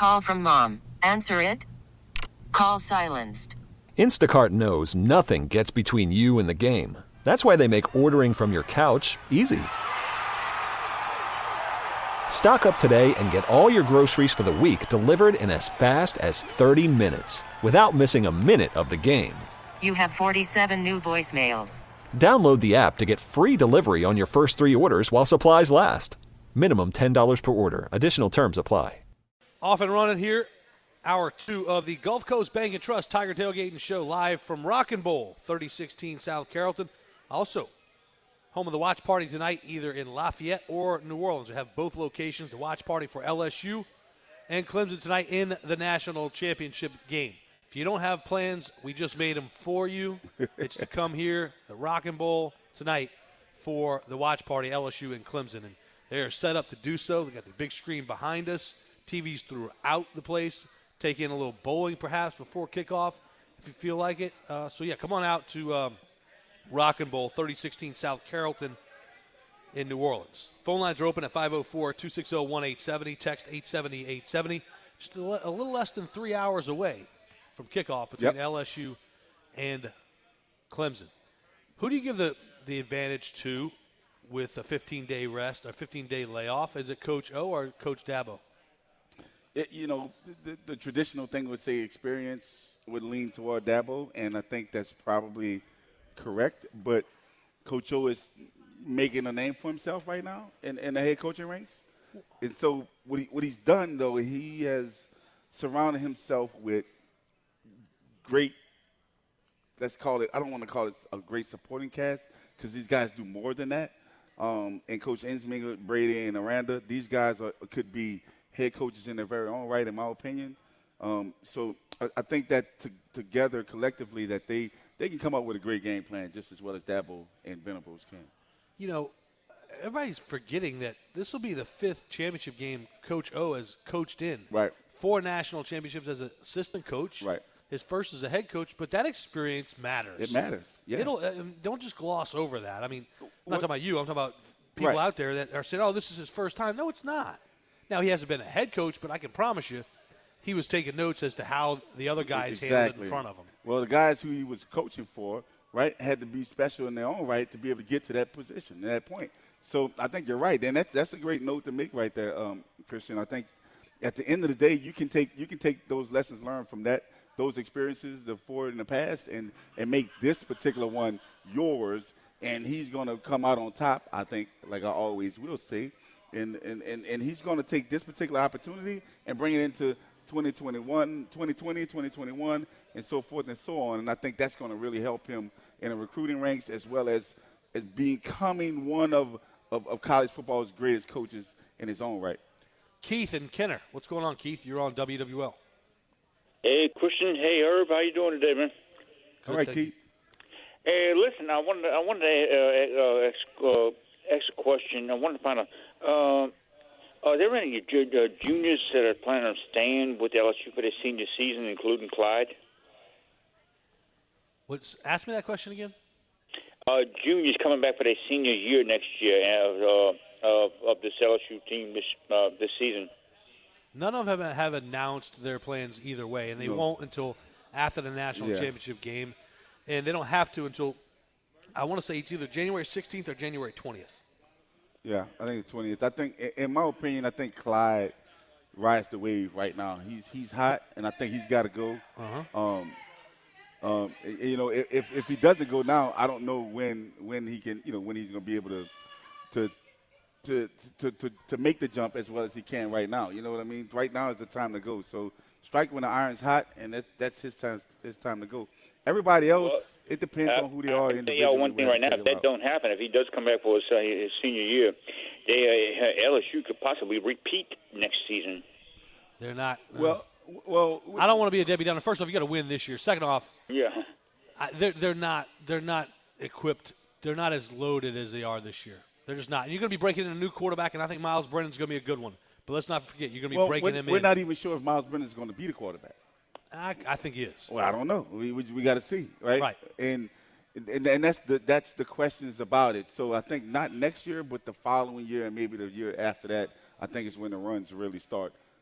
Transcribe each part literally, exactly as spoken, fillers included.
Call from mom. Answer it. Call silenced. Instacart knows nothing gets between you and the game. That's why they make ordering from your couch easy. Stock up today and get all your groceries for the week delivered in as fast as thirty minutes without missing a minute of the game. You have forty-seven new voicemails. Download the app to get free delivery on your first three orders while supplies last. Minimum ten dollars per order. Additional terms apply. Off and running here. Hour two of the Gulf Coast Bank and Trust Tiger Tailgating Show live from Rock and Bowl, thirty sixteen South Carrollton. Also, home of the watch party tonight, either in Lafayette or New Orleans. We have both locations, the watch party for L S U and Clemson tonight in the national championship game. If you don't have plans, we just made them for you. It's to come here at Rock and Bowl tonight for the watch party, L S U and Clemson. And they are set up to do so. They got the big screen behind us, T Vs throughout the place. Take in a little bowling perhaps before kickoff if you feel like it. Uh, so, yeah, come on out to um, Rock and Bowl, thirty sixteen South Carrollton in New Orleans. Phone lines are open at five oh four, two six zero, one eight seven zero. Text eight seven zero, eight seven zero. Just a, a little less than three hours away from kickoff between Yep. L S U and Clemson. Who do you give the, the advantage to with a fifteen-day rest, a fifteen-day layoff? Is it Coach O or Coach Dabo? It, you know, the, the traditional thing would say experience would lean toward Dabo, and I think that's probably correct. But Coach O is making a name for himself right now in, in the head coaching ranks. And so what, he, what he's done, though, he has surrounded himself with great, let's call it, I don't want to call it a great supporting cast because these guys do more than that. Um, and Coach Ensminger, Brady, and Aranda, these guys are, could be head coaches in their very own right, in my opinion. Um, so I, I think that to, together, collectively, that they, they can come up with a great game plan just as well as Dabo and Venables can. You know, everybody's forgetting that this will be the fifth championship game Coach O has coached in. Right. Four national championships as an assistant coach. Right. His first as a head coach, but that experience matters. It matters, yeah. It'll uh, don't just gloss over that. I mean, I'm not What- talking about you. I'm talking about people Right. out there that are saying, "Oh, this is his first time." No, it's not. Now he hasn't been a head coach, but I can promise you, he was taking notes as to how the other guys handled it in front of him. Well, the guys who he was coaching for, right, had to be special in their own right to be able to get to that position, that point. So I think you're right, and that's that's a great note to make right there, um, Christian. I think at the end of the day, you can take you can take those lessons learned from that, those experiences, the four in the past, and and make this particular one yours. And he's going to come out on top, I think, like I always will say. And, and, and, and he's going to take this particular opportunity and bring it into twenty twenty-one, twenty twenty, twenty twenty-one, and so forth and so on. And I think that's going to really help him in the recruiting ranks as well as, as becoming one of, of, of college football's greatest coaches in his own right. Keith and Kenner, what's going on, Keith? You're on W W L. Hey, Christian. Hey, Herb. How you doing today, man? All right, Keith. Hey, listen. I wanted I wanted to uh, uh, ask, uh, ask a question. I wanted to find out. Uh, are there any ju- uh, juniors that are planning on staying with L S U for their senior season, including Clyde? What's ask me that question again? Uh, juniors coming back for their senior year next year uh, uh, of this L S U team this uh, this season. None of them have announced their plans either way, and they No. won't until after the national Yeah. championship game. And they don't have to until, I want to say it's either January sixteenth or January twentieth. Yeah, I think the twentieth. I think, in my opinion, I think Clyde rides the wave right now. He's he's hot, and I think he's got to go. Uh-huh. Um, um, you know, if if he doesn't go now, I don't know when when he can, you know, when he's going to be able to to to to to to make the jump as well as he can right now. You know what I mean? Right now is the time to go. So strike when the iron's hot, and that, that's his time. His time to go. Everybody else, Well, it depends I, on who they I are. can tell y'all one thing right now. If that don't happen, if he does come back for his, uh, his senior year, they uh, L S U could possibly repeat next season. They're not. uh, Well, well, I don't want to be a Debbie Downer. First off, you got to win this year. Second off, Yeah. I, they're they're not they're not equipped. They're not as loaded as they are this year. They're just not. You're going to be breaking in a new quarterback, and I think Miles Brennan's going to be a good one. But let's not forget, you're going to be well, breaking we're, him we're in. not even sure if Miles Brennan is going to be the quarterback. I, I think he is. Well, I don't know. We we, we got to see, right? Right. And, and and that's the that's the questions about it. So I think not next year, but the following year and maybe the year after that, I think is when the runs really start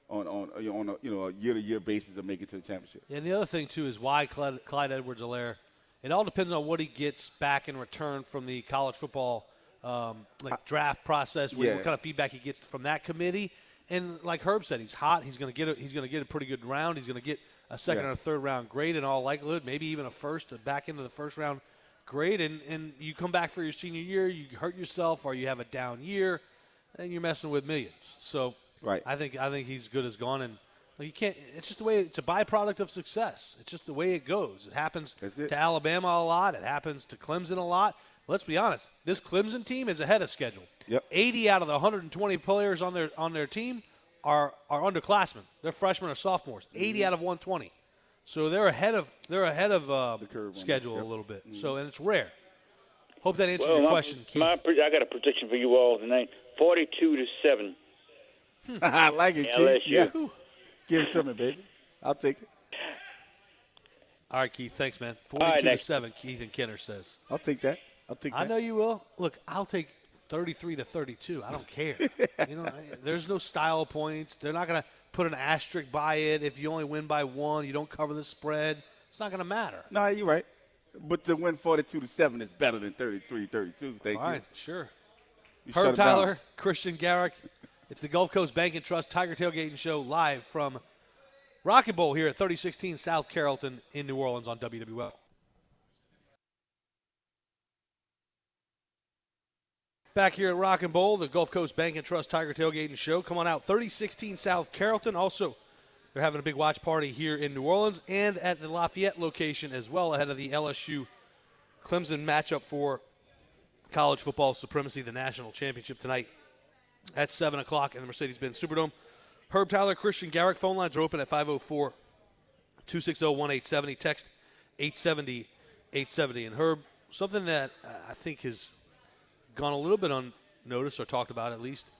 on on you know, on a you know a year to year basis of making it to the championship. And the other thing too is why Clyde, Clyde Edwards-Helaire. It all depends on what he gets back in return from the college football um, like draft process. What, yeah. what kind of feedback he gets from that committee. And like Herb said, he's hot. He's going to get a, he's going to get a pretty good round. He's going to get a second yeah. or third round grade in all likelihood, maybe even a first, a back into the first round grade. And, and you come back for your senior year, you hurt yourself, or you have a down year, and you're messing with millions. So right. I think I think he's good as gone. And like, you can't. It's just the way. It's a byproduct of success. It's just the way it goes. It happens it. to Alabama a lot. It happens to Clemson a lot. Let's be honest. This Clemson team is ahead of schedule. Yep. eighty out of the one hundred twenty players on their on their team are are underclassmen. They're freshmen or sophomores. Mm-hmm. eighty out of one hundred twenty. So they're ahead of they're ahead of uh, the curve schedule yep. a little bit. Mm-hmm. So and it's rare. Hope that answers well, your my, question, Keith. My, I got a prediction for you all tonight: forty-two to seven. I like it, L S U. Keith. Yes. Give it to me, baby. I'll take it. All right, Keith. Thanks, man. All right, forty-two to next. seven. Keith and Kenner says. I'll take that. I'll take that. I know you will. Look, I'll take thirty-three to thirty-two. I don't care. you know, there's no style points. They're not going to put an asterisk by it. If you only win by one, you don't cover the spread. It's not going to matter. No, you're right. But to win forty-two to seven is better than thirty-three thirty-two. Thank Fine, you. sure. You shut Herb it down. Tyler, Christian Garrick. It's the Gulf Coast Bank and Trust Tiger Tailgating Show live from Rocket Bowl here at thirty sixteen South Carrollton in New Orleans on W W L. Back here at Rock and Bowl, the Gulf Coast Bank and Trust Tiger Tailgating Show. Come on out, thirty sixteen South Carrollton. Also, they're having a big watch party here in New Orleans and at the Lafayette location as well ahead of the L S U Clemson matchup for college football supremacy, the national championship tonight at seven o'clock in the Mercedes-Benz Superdome. Herb Tyler, Christian Garrick. Phone lines are open at five oh four, two six zero, one eight seven zero. Text eight seventy, eight seventy. And Herb, something that uh, I think has gone a little bit unnoticed or talked about at least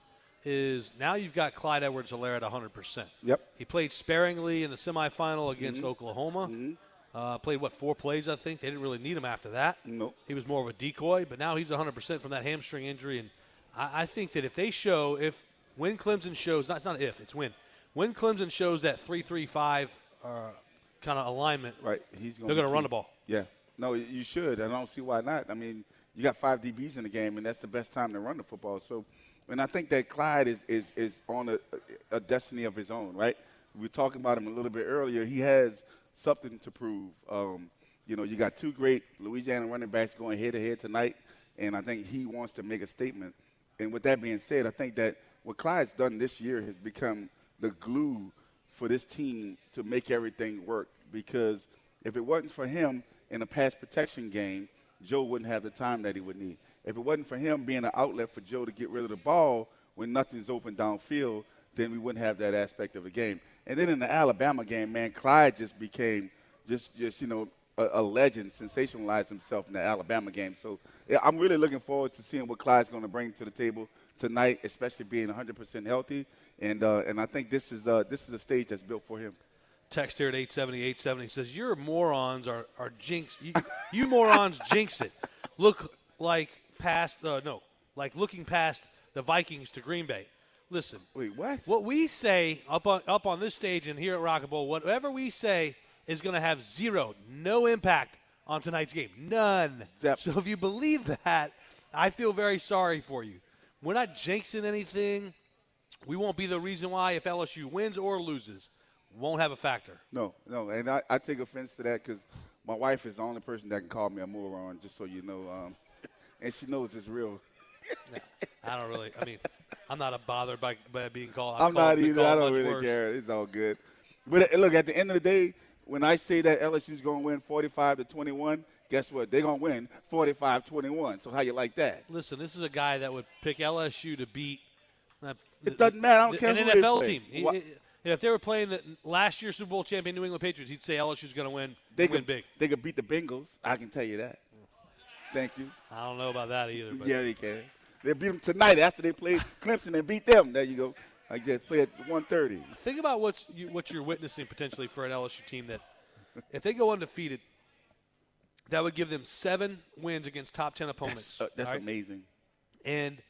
is now you've got Clyde Edwards-Helaire at one hundred percent. Yep. He played sparingly in the semifinal against Mm-hmm. Oklahoma. Mm-hmm. Uh, played, what, four plays, I think. They didn't really need him after that. Nope. He was more of a decoy, but now he's one hundred percent from that hamstring injury. And I, I think that if they show, if when Clemson shows, not, not if, it's when, when Clemson shows that three three five uh, kind of alignment, right, he's gonna they're going to be run key. the ball. Yeah. No, you should. I don't see why not. I mean, you got five D Bs in the game, and that's the best time to run the football. So, and I think that Clyde is, is, is on a, a destiny of his own, right? We were talking about him a little bit earlier. He has something to prove. Um, you know, you got two great Louisiana running backs going head-to-head tonight, and I think he wants to make a statement. And with that being said, I think that what Clyde's done this year has become the glue for this team to make everything work, because if it wasn't for him in a pass protection game, Joe wouldn't have the time that he would need. If it wasn't for him being an outlet for Joe to get rid of the ball when nothing's open downfield, then we wouldn't have that aspect of the game. And then in the Alabama game, man, Clyde just became just, just you know, a, a legend, sensationalized himself in the Alabama game. So yeah, I'm really looking forward to seeing what Clyde's going to bring to the table tonight, especially being one hundred percent healthy. And uh, and I think this is uh, this is a stage that's built for him. Text here at eight seventy, eight seventy says, your morons are, are jinx. You, you morons jinx it. Look like past, uh, no, like looking past the Vikings to Green Bay. Listen. Wait, what? What we say up on up on this stage and here at Rocket Bowl, whatever we say is going to have zero, no impact on tonight's game. None. Zep. So if you believe that, I feel very sorry for you. We're not jinxing anything. We won't be the reason why if L S U wins or loses. Won't have a factor. No, no, and I, I take offense to that because my wife is the only person that can call me a moron, just so you know, um, and she knows it's real. Yeah, I don't really. I mean, I'm not a bothered by, by being called. I've I'm called, not been either. I called don't much really worse. care. It's all good. But uh, look, at the end of the day, when I say that L S U's going to win forty-five to twenty-one, guess what? They're going to win forty-five twenty-one. So how you like that? Listen, this is a guy that would pick L S U to beat. Uh, It doesn't matter. I don't the, care an who N they F L play. team. He- Wha- he- if they were playing the last year's Super Bowl champion New England Patriots, he'd say L S U's going to win. They win could, big. They could beat the Bengals. I can tell you that. Thank you. I don't know about that either. But Yeah, they can. They beat them tonight after they played Clemson and beat them. There you go. Like they play at one thirty. think about what's you, what you're witnessing potentially for an L S U team that, if they go undefeated, that would give them seven wins against top ten opponents. That's, uh, that's all right? amazing. And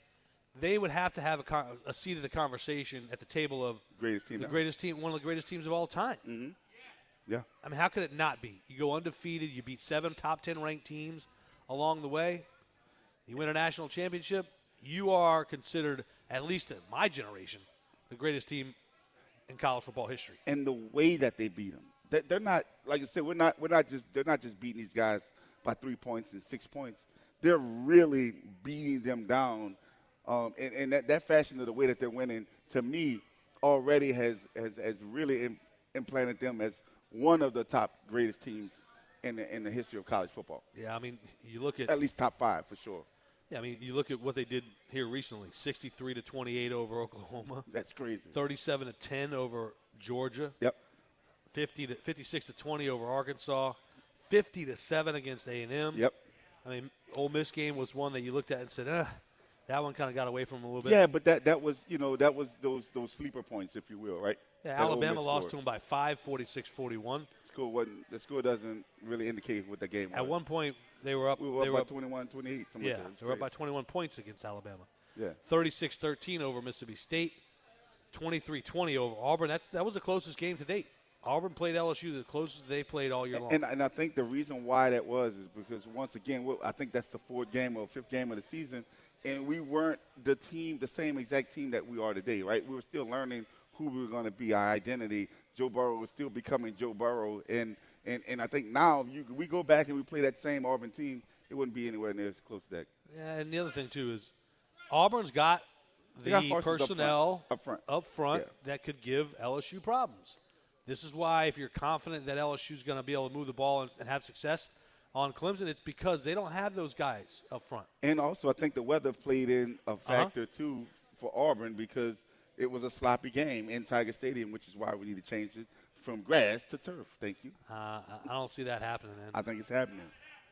they would have to have a, con- a seat of the conversation at the table of Greatest team the ever. greatest team, one of the greatest teams of all time. Mm-hmm. Yeah. I mean, how could it not be? You go undefeated, you beat seven top ten ranked teams along the way, you win a national championship, you are considered, at least in my generation, the greatest team in college football history. And the way that they beat them, they, they're not, like I said, we're not, we're not just, they're not just beating these guys by three points and six points. They're really beating them down. Um, and and that, that fashion of the way that they're winning, to me, already has, has, has really im- implanted them as one of the top greatest teams in the in the history of college football. Yeah, I mean, you look at At least top five for sure. yeah, I mean, you look at what they did here recently: sixty-three to twenty-eight over Oklahoma, That's crazy. thirty-seven to ten over Georgia, Yep. fifty to fifty-six to twenty over Arkansas, fifty to seven against A and M. Yep. I mean, Ole Miss game was one that you looked at and said, "Ah, that one kind of got away from them a little bit." Yeah, but that, that was, you know, that was those those sleeper points, if you will, right? Yeah, That Ole Alabama Miss lost to scored. them by five, forty-six forty-one. Score wasn't, the score doesn't really indicate what the game was. At one point, they were up. we were they up were by up, twenty-one, twenty-eight, something yeah, like that. It's they were up by crazy. twenty-one points against Alabama. Yeah. thirty-six thirteen over Mississippi State, twenty-three twenty over Auburn. That's, that was the closest game to date. Auburn played L S U the closest they played all year long. And, and I think the reason why that was is because, once again, well, I think that's the fourth game or fifth game of the season, and we weren't the team, the same exact team that we are today, right? We were still learning who we were going to be, our identity. Joe Burrow was still becoming Joe Burrow. And, and, and I think now you, we go back and we play that same Auburn team, it wouldn't be anywhere near as close to that. Yeah, and the other thing, too, is Auburn's got They got the horses up personnel front. Up front. up front Yeah. that could give L S U problems. This is why, if you're confident that L S U is going to be able to move the ball and, and have success on Clemson, it's because they don't have those guys up front. And also, I think the weather played in a factor, Uh-huh. too, for Auburn, because it was a sloppy game in Tiger Stadium, which is why we need to change it from grass to turf. Thank you. Uh, I I don't see that happening, man. I think it's happening.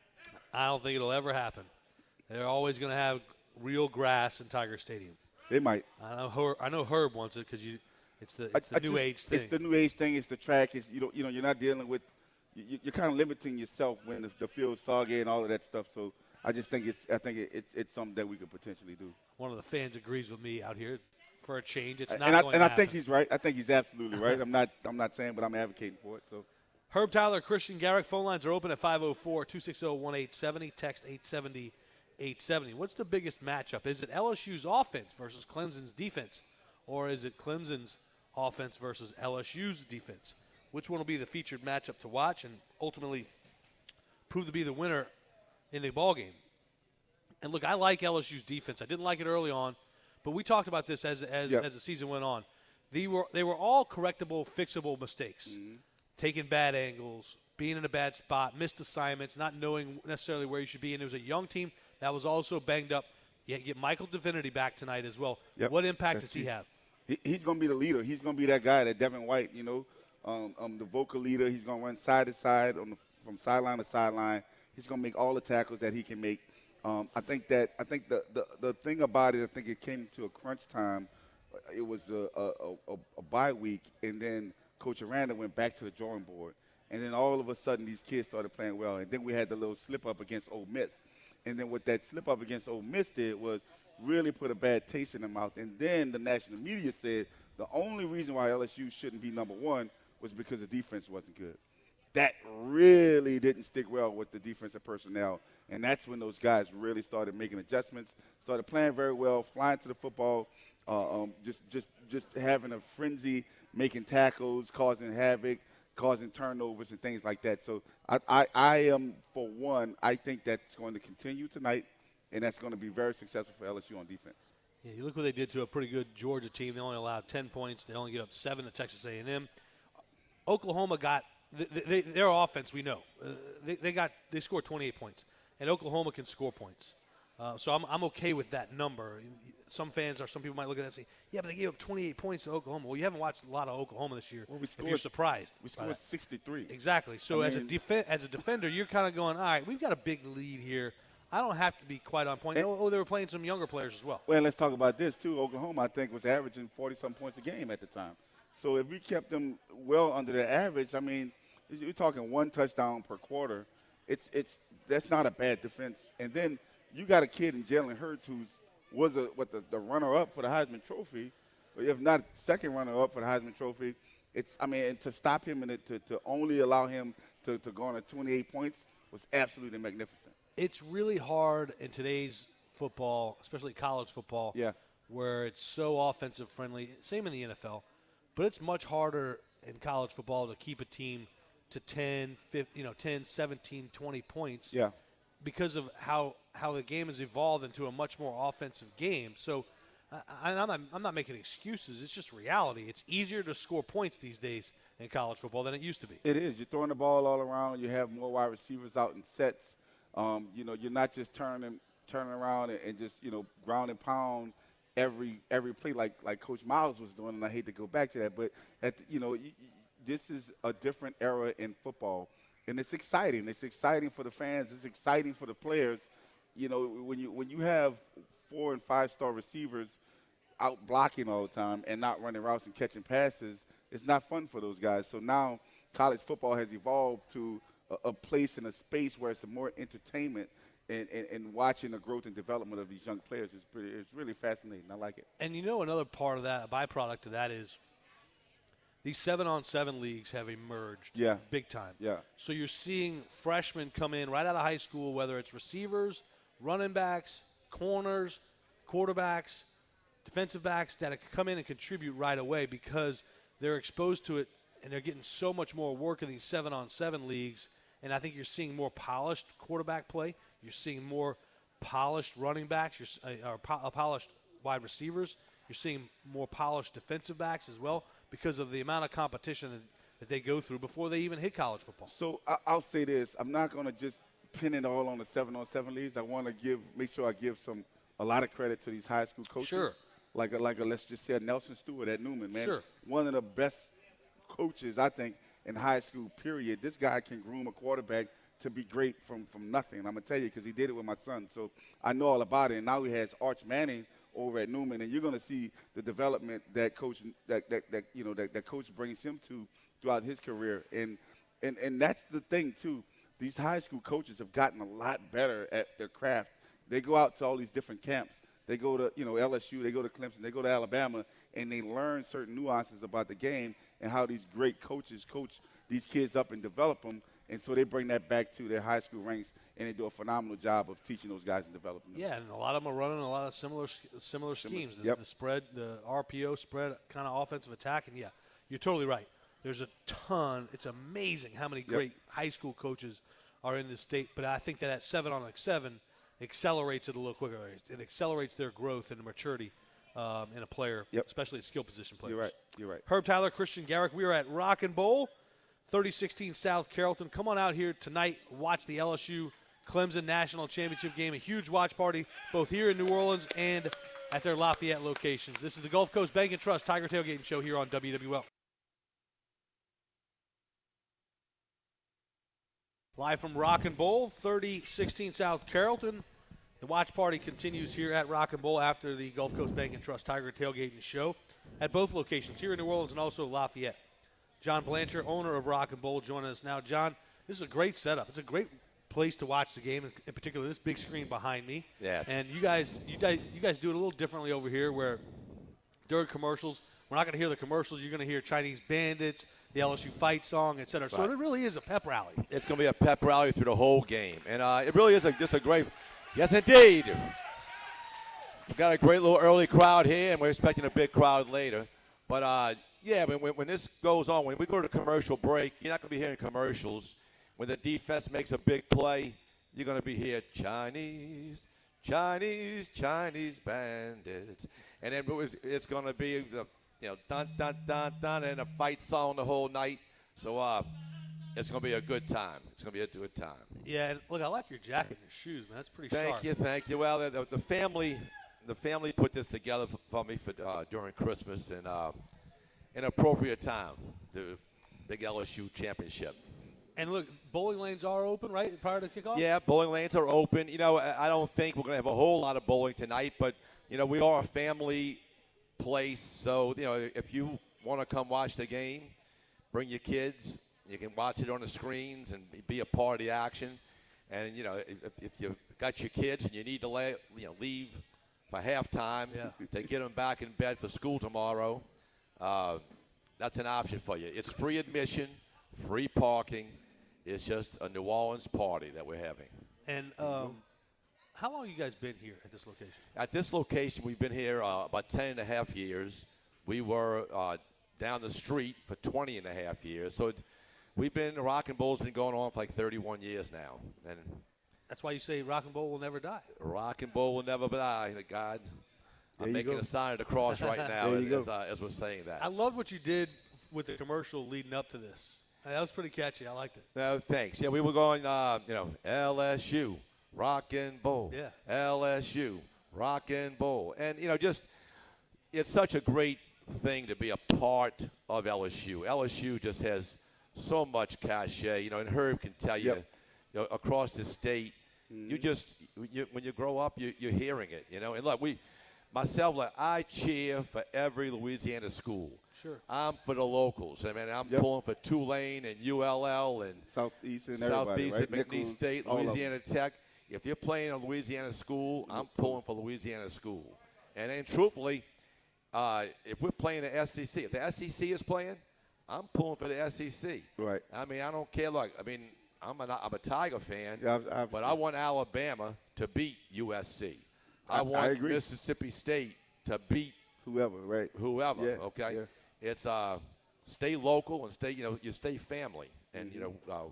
I don't think it'll ever happen. They're always going to have real grass in Tiger Stadium. They might. I know Herb, I know Herb wants it because you. It's the, I- it's the I new just- age thing. It's the new age thing. It's the track. It's, you know, you know, you're not dealing with. You, you're kind of limiting yourself when the, the field's soggy and all of that stuff. So I just think it's. I think it, it's it's something that we could potentially do. One of the fans agrees with me out here. For a change, it's not and I, going and to I happen. think he's right. I think he's absolutely right. I'm not. I'm not saying, but I'm advocating for it. So Herb Tyler, Christian Garrick, phone lines are open at five oh four, two six zero, one eight seven zero, text eight seventy, eight seventy. What's the biggest matchup? Is it L S U's offense versus Clemson's defense, or is it Clemson's offense versus L S U's defense? Which one will be the featured matchup to watch and ultimately prove to be the winner in the ballgame? And look, I like L S U's defense. I didn't like it early on, but we talked about this as as, Yep. as the season went on. They were they were all correctable, fixable mistakes. Mm-hmm. Taking bad angles, being in a bad spot, missed assignments, not knowing necessarily where you should be. And it was a young team that was also banged up. You get Michael Divinity back tonight as well. Yep. What impact That's does he key. have? He, he's going to be the leader. He's going to be that guy, that Devin White, you know, um, um, the vocal leader. He's going to run side to side, on the, from sideline to sideline. He's going to make all the tackles that he can make. Um, I think that I think the, the, the thing about it, I think it came to a crunch time. It was a, a, a, a bye week, and then Coach Aranda went back to the drawing board. And then all of a sudden, these kids started playing well. And then we had the little slip-up against Ole Miss. And then what that slip-up against Ole Miss did was really put a bad taste in their mouth. And then the national media said the only reason why L S U shouldn't be number one was because the defense wasn't good. That really didn't stick well with the defensive personnel. And that's when those guys really started making adjustments, started playing very well, flying to the football, uh, um, just, just, just having a frenzy, making tackles, causing havoc, causing turnovers and things like that. So I, I, I am, for one, I think that's going to continue tonight, and that's going to be very successful for L S U on defense. Yeah, you look what they did to a pretty good Georgia team. They only allowed ten points. They only gave up seven to Texas A and M. Oklahoma got they, they, their offense. We know uh, they, they got they scored twenty-eight points, and Oklahoma can score points. Uh, so I'm I'm okay with that number. Some fans or some people might look at that and say, "Yeah, but they gave up twenty-eight points to Oklahoma." Well, you haven't watched a lot of Oklahoma this year. Well, we if scored- you're surprised, We by scored that. sixty-three. Exactly. So I as a mean- def- as a defender, you're kind of going, all right, we've got a big lead here. I don't have to be quite on point. And- oh, oh, they were playing some younger players as well. Well, let's talk about this, too. Oklahoma, I think, was averaging forty-some points a game at the time. So if we kept them well under the average, I mean, you're talking one touchdown per quarter. It's it's that's not a bad defense. And then you got a kid in Jalen Hurts who's was a, what the, the runner-up for the Heisman Trophy, or if not second runner-up for the Heisman Trophy. It's, I mean, and to stop him and to, to only allow him to, to go on at twenty-eight points was absolutely magnificent. It's really hard in today's football, especially college football, Yeah. where it's so offensive friendly. Same in the N F L, but it's much harder in college football to keep a team to ten, fifteen, you know, ten, seventeen, twenty points. Yeah. Because of how, how the game has evolved into a much more offensive game. So I, I'm, not, I'm not making excuses. It's just reality. It's easier to score points these days in college football than it used to be. It is. You're throwing the ball all around. You have more wide receivers out in sets. Um, you know, you're not just turning turning around and, and just, you know, ground and pound every every play like like Coach Miles was doing, and I hate to go back to that. But, at the, you know, you, you, this is a different era in football, and it's exciting. It's exciting for the fans. It's exciting for the players. You know, when you when you have four- and five-star receivers out blocking all the time and not running routes and catching passes, it's not fun for those guys. So now college football has evolved to a, a place and a space where it's a more entertainment, and, and, and watching the growth and development of these young players is pretty, it's really fascinating. I like it. And you know, another part of that, a byproduct of that is these seven-on-seven leagues have emerged Yeah. big time. Yeah. So you're seeing freshmen come in right out of high school, whether it's receivers, running backs, corners, quarterbacks, defensive backs, that come in and contribute right away because they're exposed to it and they're getting so much more work in these seven-on-seven leagues. And I think you're seeing more polished quarterback play. You're seeing more polished running backs, you're, uh, or po- uh, polished wide receivers. You're seeing more polished defensive backs as well because of the amount of competition that, that they go through before they even hit college football. So I, I'll say this. I'm not going to just pin it all on the seven-on-seven leagues. I want to give, make sure I give some a lot of credit to these high school coaches. Sure. Like a, like a, let's just say a Nelson Stewart at Newman, man. Sure. One of the best coaches, I think, in high school, period. This guy can groom a quarterback to be great from, from nothing. And I'm going to tell you because he did it with my son. So I know all about it. And now he has Arch Manning over at Newman, and you're going to see the development that coach that, that, that you know that, that coach brings him to throughout his career. And, and and that's the thing, too. These high school coaches have gotten a lot better at their craft. They go out to all these different camps. They go to, you know, L S U, they go to Clemson, they go to Alabama, and they learn certain nuances about the game and how these great coaches coach these kids up and develop them. And so they bring that back to their high school ranks, and they do a phenomenal job of teaching those guys and developing them. Yeah, and a lot of them are running a lot of similar similar schemes. The, yep. the spread, the R P O spread kind of offensive attack. And, yeah, you're totally right. There's a ton. It's amazing how many great yep. high school coaches are in this state. But I think that at seven on like seven accelerates it a little quicker. It accelerates their growth and maturity um, in a player, yep. especially at skill position players. You're right. You're right. Herb Tyler, Christian Garrick. We are at Rock and Bowl, thirty sixteen South Carrollton. Come on out here tonight. Watch the L S U Clemson National Championship game. A huge watch party both here in New Orleans and at their Lafayette locations. This is the Gulf Coast Bank and Trust Tiger Tailgating Show here on W W L. Live from Rock and Bowl, thirty sixteen South Carrollton. The watch party continues here at Rock and Bowl after the Gulf Coast Bank and Trust Tiger Tailgating Show at both locations, here in New Orleans and also Lafayette. John Blanchard, owner of Rock and Bowl, joining us now. John, this is a great setup. It's a great place to watch the game, in particular this big screen behind me. Yeah. And you guys, you guys, you guys do it a little differently over here, where during commercials, we're not going to hear the commercials. You're going to hear Chinese Bandits, the L S U fight song, et cetera. Right. So it really is a pep rally. It's going to be a pep rally through the whole game. And uh, it really is a, just a great – yes, indeed. We've got a great little early crowd here, and we're expecting a big crowd later. But, uh, yeah, when, when this goes on, when we go to commercial break, you're not going to be hearing commercials. When the defense makes a big play, you're going to be hearing Chinese, Chinese, Chinese Bandits. And then it's going to be the – you know, dun, dun, dun, dun, and a fight song the whole night. So uh, it's going to be a good time. It's going to be a good time. Yeah, and look, I like your jacket and your shoes, man. That's pretty thank sharp. you, thank you. Well, the, the family the family put this together for, for me for uh, during Christmas and uh, an appropriate time, the big L S U championship. And look, bowling lanes are open, right, prior to kickoff? Yeah, bowling lanes are open. You know, I don't think we're going to have a whole lot of bowling tonight, but, you know, we are a family place, so you know if you want to come watch the game, bring your kids. You can watch it on the screens and be a part of the action. And you know if, if you got your kids and you need to lay, you know leave for halftime Yeah. to get them back in bed for school tomorrow. Uh, that's an option for you. It's free admission, free parking. It's just a New Orleans party that we're having. And um, how long have you guys been here at this location? At this location, we've been here uh, about ten and a half years. We were uh, down the street for twenty and a half years. So it, we've been, Rock and Bowl's been going on for like thirty-one years now. And That's why you say Rock and Bowl will never die. Rock and Bowl will never die. God, There I'm you making go. a sign of the cross right now There you as, go. uh, as we're saying that. I loved what you did with the commercial leading up to this. That was pretty catchy. I liked it. No, thanks. Yeah, we were going, uh, you know, L S U, Rock and Bowl. Yeah. L S U, Rock and Bowl. And, you know, just it's such a great thing to be a part of L S U. L S U just has so much cachet, you know, and Herb can tell you, Yep. you know, across the state, you just, you, when you grow up, you, you're hearing it, you know. And look, we, myself, like, I cheer for every Louisiana school. Sure. I'm for the locals. I mean, I'm Yep. pulling for Tulane and U L L and Southeast and everybody, Southeast right? and McNeese Nichols, State, all of them. Louisiana Tech. If you're playing a Louisiana school, I'm pulling for Louisiana school. And then, truthfully, uh, if we're playing the S E C, if the S E C is playing, I'm pulling for the S E C. Right. I mean, I don't care. Look, I mean, I'm a, I'm a Tiger fan, Yeah, I've- I've but seen- I want Alabama to beat U S C. I, I- I want agree. Mississippi State to beat Whoever, right? whoever. Yeah, Okay, yeah. it's uh, stay local and stay. You know, you stay family, and you know, Mm-hmm. uh,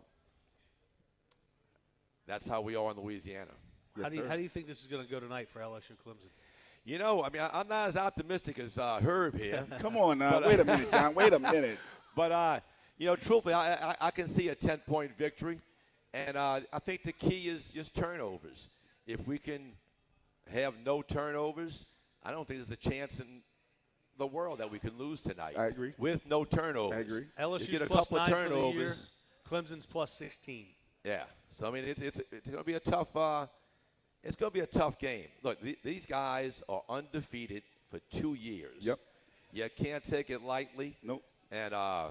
that's how we are in Louisiana. how, Yes, do you, sir. how do you think this is going to go tonight for L S U Clemson? You know, I mean, I, I'm not as optimistic as uh, Herb here, Come on now. Wait a minute, John. Wait a minute. but uh, you know, truthfully, I, I, I can see a ten-point victory, and uh, I think the key is just turnovers. If we can have no turnovers, I don't think there's a chance in the world that we can lose tonight. I agree. With no turnovers. I agree. L S U's You get a plus couple of nine for the year. turnovers. Clemson's plus sixteen. Yeah. So I mean, it's it's it's going to be a tough. Uh, it's going to be a tough game. Look, th- these guys are undefeated for two years. Yep. You can't take it lightly. Nope. And uh,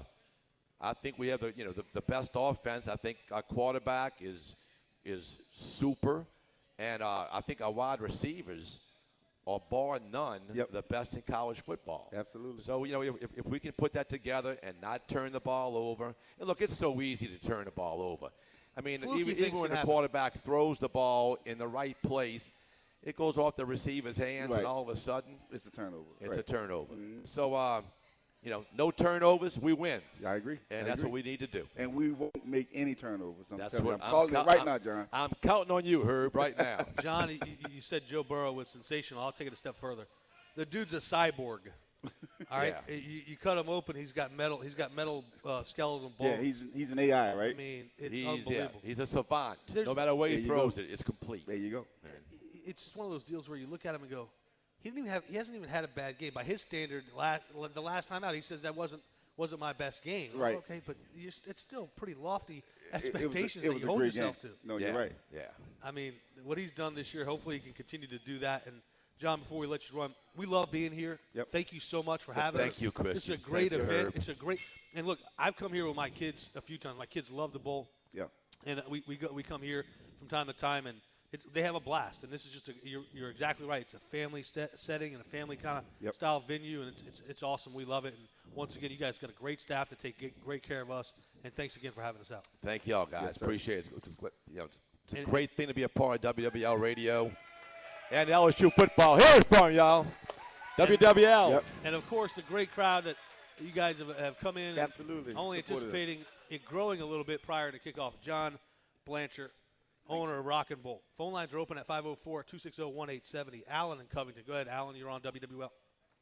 I think we have the you know the, the best offense. I think our quarterback is is super, and uh, I think our wide receivers are bar none Yep. the best in college football. Absolutely. So you know if, if we can put that together and not turn the ball over, and look, it's so easy to turn the ball over. I mean, Fluky even, things even when can the happen. quarterback throws the ball in the right place, it goes off the receiver's hands, Right. and all of a sudden, It's a turnover. it's right. a turnover. So, uh, you know, no turnovers, we win, Yeah, I agree. and I that's agree. what we need to do. And we won't make any turnovers. I'm That's telling what you. I'm calling cou- it right I'm- now, John. I'm counting on you, Herb, right now. John, you, you said Joe Burrow was sensational. I'll take it a step further. The dude's a cyborg. All right, Yeah. you, you cut him open. He's got metal. He's got metal uh, skeletal bones. Yeah, he's he's an A I, right? I mean, it's he's, yeah, unbelievable. he's a savant. There's- no matter where There he you throws go. it, it's complete. there you go. It's just one of those deals where you look at him and go, he didn't even have. He hasn't even had a bad game by his standard. Last the last time out, he says that wasn't wasn't my best game. Right. Okay, but you're, st- it's still pretty lofty It- it was a- expectations it that was you a hold great yourself game. to. No, yeah, you're right. Yeah. I mean, what he's done this year, hopefully he can continue to do that. And, John, before we let you run, we love being here. Yep. Thank you so much for having Thank us. you, Christian. It's a great Thank you, event. Herb. It's a great – and, look, I've come here with my kids a few times. My kids love the bowl. Yeah. And we we, go, we come here from time to time, and it's, they have a blast. And this is just a, you're, you're exactly right. It's a family set, setting and a family kind of Yep. style venue, and it's, it's it's awesome. We love it. And once again, you guys got a great staff to take g- great care of us. And thanks again for having us out. Thank y'all, guys. Yes, sir. Appreciate it. It's, it's, you know, it's- it's a And- great thing to be a part of W W L Radio and L S U football. Hear it from y'all. W W L. Yep. And of course, the great crowd that you guys have, have come in. and Absolutely. Only Supported us. anticipating it growing a little bit prior to kickoff. John Blanchard, owner of Rock and Bowl. Phone lines are open at five oh four, two six oh, one eight seven oh. Alan in Covington. Go ahead, Alan. You're on W W L.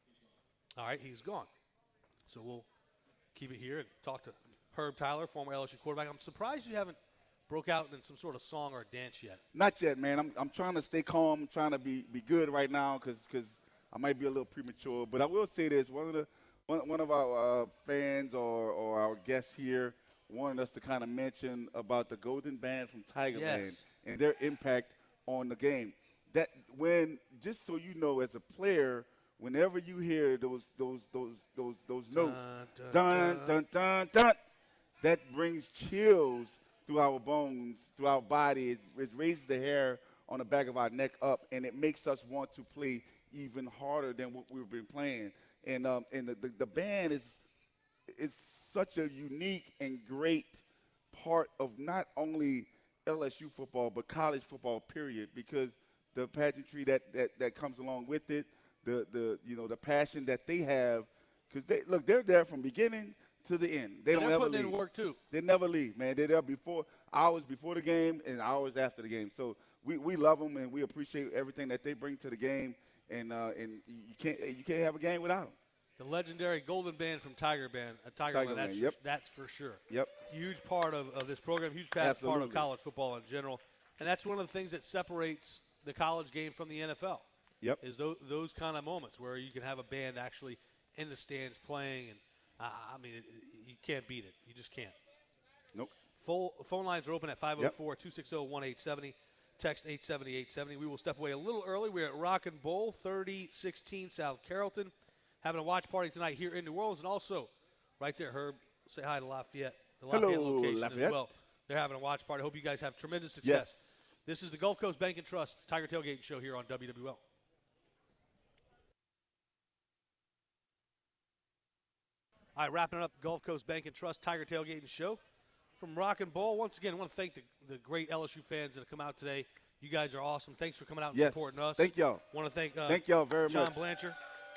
All right, he's gone. So we'll keep it here and talk to Herb Tyler, former L S U quarterback. I'm surprised you haven't broke out in some sort of song or dance yet. Not yet, man. I'm I'm trying to stay calm. I'm trying to be, be good right now because I might be a little premature. But I will say this: one of the one, one of our uh, fans or, or our guests here wanted us to kind of mention about the Golden Band from Tigerland Yes. and their impact on the game. That when just so you know, as a player, whenever you hear those those those those those notes, Dun, dun dun, dun dun dun, that brings chills through our bones, through our body. It, it raises the hair on the back of our neck up, and it makes us want to play even harder than what we've been playing. And um, and the, the, the band is it's such a unique and great part of not only L S U football but college football, period, because the pageantry that, that, that comes along with it, the the you know the passion that they have, because they look they're there from beginning to the end. They and don't they're ever putting leave. in work too. They never leave, man. They're there before hours before the game and hours after the game. So we, we love them and we appreciate everything that they bring to the game. And uh, and you can't you can't have a game without them. The legendary Golden Band from Tiger Band, uh, Tiger, Tiger Band, that's, Band, yep. that's for sure. Yep. Huge part of, of this program, huge part Absolutely. of college football in general. And that's one of the things that separates the college game from the N F L. Yep. Is those, those kind of moments where you can have a band actually in the stands playing. And, uh, I mean, it, it, you can't beat it. You just can't. Nope. Full, phone lines are open at five oh four, two six zero, one eight seven zero. Text eight seven zero, eight seven zero. We will step away a little early. We're at Rock and Bowl, thirty sixteen South Carrollton. Having a watch party tonight here in New Orleans. And also, right there, Herb, say hi to Lafayette. The Lafayette Hello, location Lafayette. as well. They're having a watch party. Hope you guys have tremendous success. Yes. This is the Gulf Coast Bank and Trust Tiger Tailgate Show here on W W L. All right, wrapping up Gulf Coast Bank and Trust Tiger Tailgating Show from Rock and Bowl. Once again, I want to thank the, the great L S U fans that have come out today. You guys are awesome. Thanks for coming out and Yes. supporting us. Thank y'all. Want to thank uh, Thank y'all very John much. Blanchard,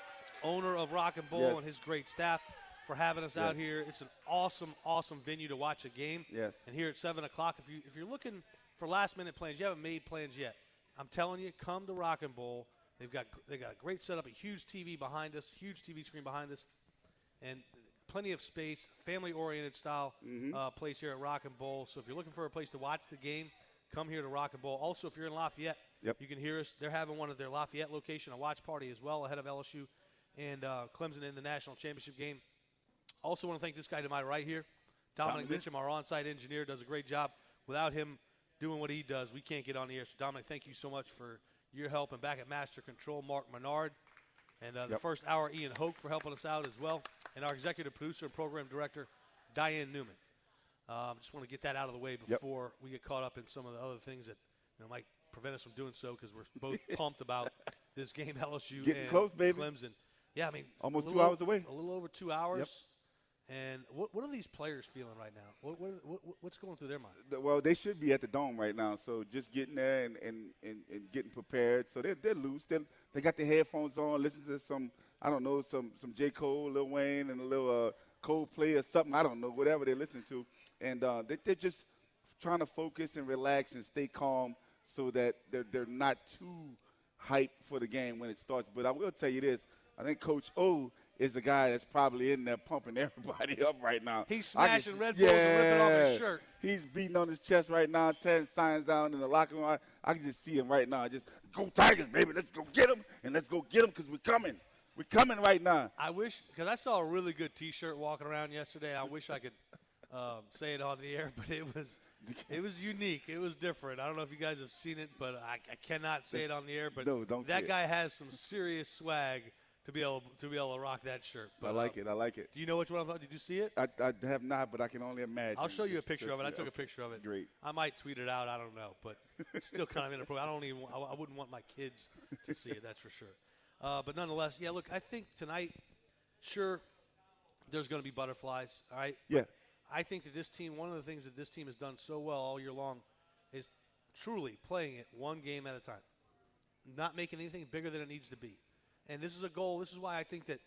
owner of Rock and Bowl, Yes. and his great staff for having us out Yes. here. It's an awesome, awesome venue to watch a game. Yes. And here at seven o'clock, if, you, if you're looking for last-minute plans, you haven't made plans yet, I'm telling you, come to Rock and Bowl. They've got, they got a great setup, a huge T V behind us, huge T V screen behind us, and plenty of space, family-oriented style Mm-hmm. uh, place here at Rock and Bowl. So if you're looking for a place to watch the game, come here to Rock and Bowl. Also, if you're in Lafayette, Yep. you can hear us. They're having one at their Lafayette location, a watch party as well, ahead of L S U and uh, Clemson in the national championship game. Also want to thank this guy to my right here, Dominic Dominic. Mitchum, our on-site engineer, does a great job. Without him doing what he does, we can't get on the air. So, Dominic, thank you so much for your help. And back at Master Control, Mark Menard. And uh, the Yep. first hour, Ian Hoke for helping us out as well. And our executive producer and program director, Diane Newman. Um, just want to get that out of the way before we get caught up in some of the other things that you know might prevent us from doing so, because we're both pumped about this game, L S U Getting and close, baby. Clemson. Yeah, I mean, Almost a two little hours away. A little over two hours. And what what are these players feeling right now? What, what, what what's going through their mind? The- Well, they should be at the Dome right now, so just getting there and, and, and, and getting prepared. So they're, they're loose. They're, they got their headphones on, listen to some, I don't know, some, some J. Cole, Lil Wayne, and a little uh, Coldplay or something. I don't know, whatever they're listening to. And uh, they, they're just trying to focus and relax and stay calm so that they're, they're not too hyped for the game when it starts. But I will tell you this. I think Coach O is the guy that's probably in there pumping everybody up right now. He's I can- smashing Red Bulls and ripping off his yeah. shirt. He's beating on his chest right now, tearing signs down in the locker room. I, I can just see him right now. Just, go Tigers, baby. Let's go get them, and let's go get them because we're coming. We're coming right now. I wish, because I saw a really good T-shirt walking around yesterday. I wish I could um, say it on the air, but it was it was unique. It was different. I don't know if you guys have seen it, but I, I cannot say it on the air. But No, don't that say it. guy has some serious swag to be able to be able to rock that shirt. But, I like uh, it. I like it. Do you know which one I'm talking? Did you see it? I, I have not, but I can only imagine. I'll show you a Just- picture just- of it. I took a okay. picture of it. Great. I might tweet it out. I don't know, but it's still kind of inappropriate. I don't even. I, I wouldn't want my kids to see it. That's for sure. Uh, but nonetheless, yeah. Look, I think tonight, sure, there's going to be butterflies. All right. Yeah. I think that this team, one of the things that this team has done so well all year long, is truly playing it one game at a time, not making anything bigger than it needs to be. And this is a goal. This is why I think that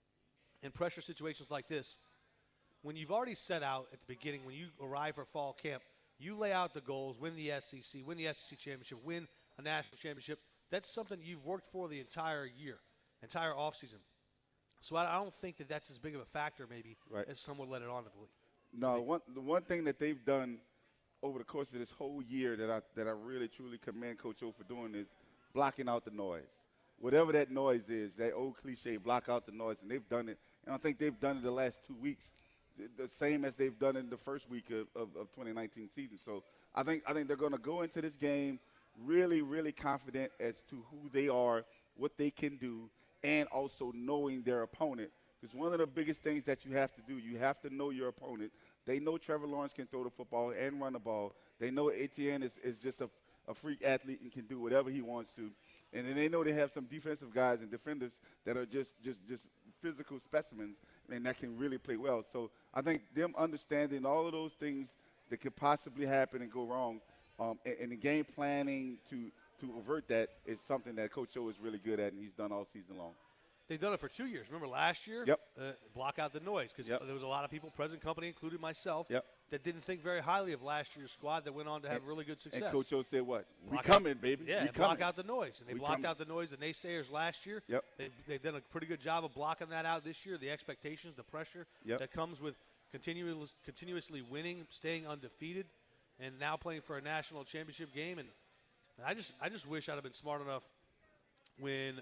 in pressure situations like this, when you've already set out at the beginning, when you arrive for fall camp, you lay out the goals, win the S E C, win the S E C championship, win a national championship. That's something you've worked for the entire year, entire offseason. So I, I don't think that that's as big of a factor maybe Right. as some would let it on to believe. No, one, the one thing that they've done over the course of this whole year that I that I really truly commend Coach O for doing is blocking out the noise. Whatever that noise is, that old cliche, block out the noise, and they've done it. And I think they've done it the last two weeks, the, the same as they've done in the first week of, of, of twenty nineteen season. So I think I think they're going to go into this game really, really confident as to who they are, what they can do, and also knowing their opponent. Because one of the biggest things that you have to do, you have to know your opponent. They know Trevor Lawrence can throw the football and run the ball. They know Etienne is, is just a, a freak athlete and can do whatever he wants to. And then they know they have some defensive guys and defenders that are just, just, just physical specimens and that can really play well. So I think them understanding all of those things that could possibly happen and go wrong, um, and, and the game planning to, to avert that is something that Coach O is really good at, and he's done all season long. They've done it for two years. Remember last year? Yep. Uh, block out the noise, because yep. there was a lot of people, present company, including myself, yep. that didn't think very highly of last year's squad that went on to have and, really good success. And Coach O said what? Block we coming, out, baby. Yeah, we and block coming. out the noise. And they we blocked coming. out the noise, the naysayers last year. Yep. They, they've done a pretty good job of blocking that out this year, the expectations, the pressure yep. that comes with continuous, continuously winning, staying undefeated, and now playing for a national championship game. And, and I just I just wish I'd have been smart enough when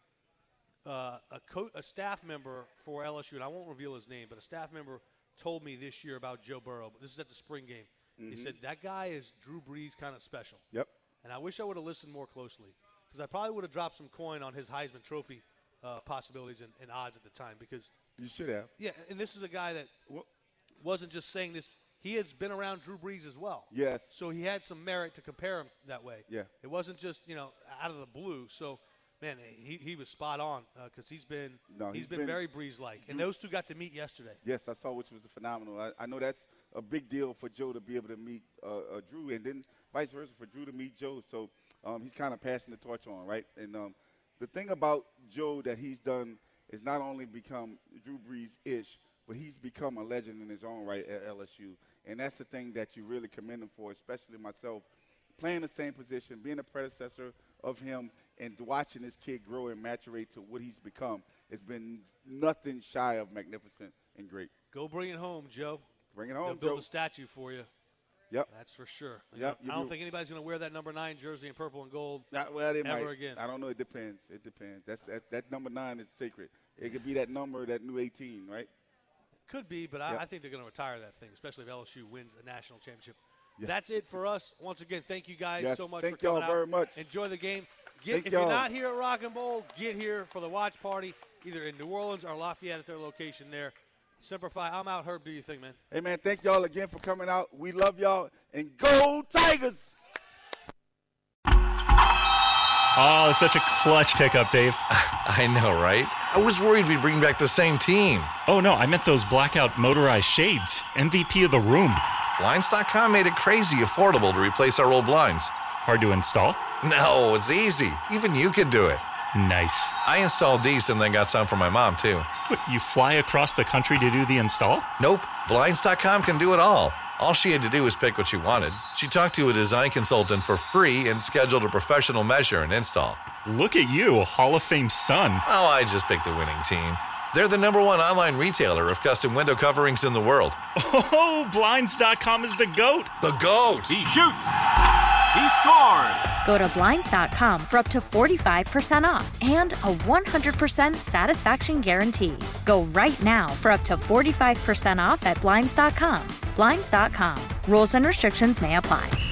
uh, a, co- a staff member for L S U, and I won't reveal his name, but a staff member told me this year about Joe Burrow. This is at the spring game. Mm-hmm. He said, that guy is Drew Brees kind of special. Yep. And I wish I would have listened more closely, because I probably would have dropped some coin on his Heisman Trophy uh, possibilities and, and odds at the time. Because you should have. Yeah, and this is a guy that well, wasn't just saying this. He has been around Drew Brees as well. Yes. So he had some merit to compare him that way. Yeah. It wasn't just, you know, out of the blue. So, man, he, he was spot on, because uh, he's been no, he's, he's been, been very Brees-like. And those two got to meet yesterday. Yes, I saw, which was phenomenal. I, I know that's a big deal for Joe to be able to meet uh, uh, Drew, and then vice versa for Drew to meet Joe. So um, he's kind of passing the torch on, right? And um, the thing about Joe that he's done is not only become Drew Brees-ish, but he's become a legend in his own right at L S U. And that's the thing that you really commend him for, especially myself, playing the same position, being a predecessor of him, and watching this kid grow and maturate to what he's become. It's been nothing shy of magnificent and great. Go bring it home, Joe. Bring it home, They'll build Joe. a statue for you. Yep. That's for sure. Yep. I don't think anybody's going to wear that number nine jersey in purple and gold Not, well, they ever might. again. I don't know. It depends. It depends. That's that, that number nine is sacred. It could be that number, that new eighteen, right? Could be, but yep. I, I think they're going to retire that thing, especially if L S U wins a national championship. Yep. That's it for us. Once again, thank you guys yes. so much thank for coming y'all very out. much. Enjoy the game. Get, thank if y'all. you're not here at Rock and Bowl, get here for the watch party, either in New Orleans or Lafayette at their location there. Semper Fi, I'm out. Herb, do you think, man? Hey, man, thank y'all again for coming out. We love y'all. And go Tigers! Oh, it's such a clutch pickup, Dave. I know, right? I was worried we'd bring back the same team. Oh, no, I meant those blackout motorized shades. M V P of the room. Blinds dot com made it crazy affordable to replace our old blinds. Hard to install? No, it's easy. Even you could do it. Nice. I installed these and then got some for my mom, too. What, you fly across the country to do the install? Nope. Blinds dot com can do it all. All she had to do was pick what she wanted. She talked to a design consultant for free and scheduled a professional measure and install. Look at you, Hall of Fame son. Oh, I just picked the winning team. They're the number one online retailer of custom window coverings in the world. Oh, Blinds dot com is the GOAT. The GOAT! He shoots! He scored! Go to Blinds dot com for up to forty-five percent off and a one hundred percent satisfaction guarantee. Go right now for up to forty-five percent off at Blinds dot com. Blinds dot com. Rules and restrictions may apply.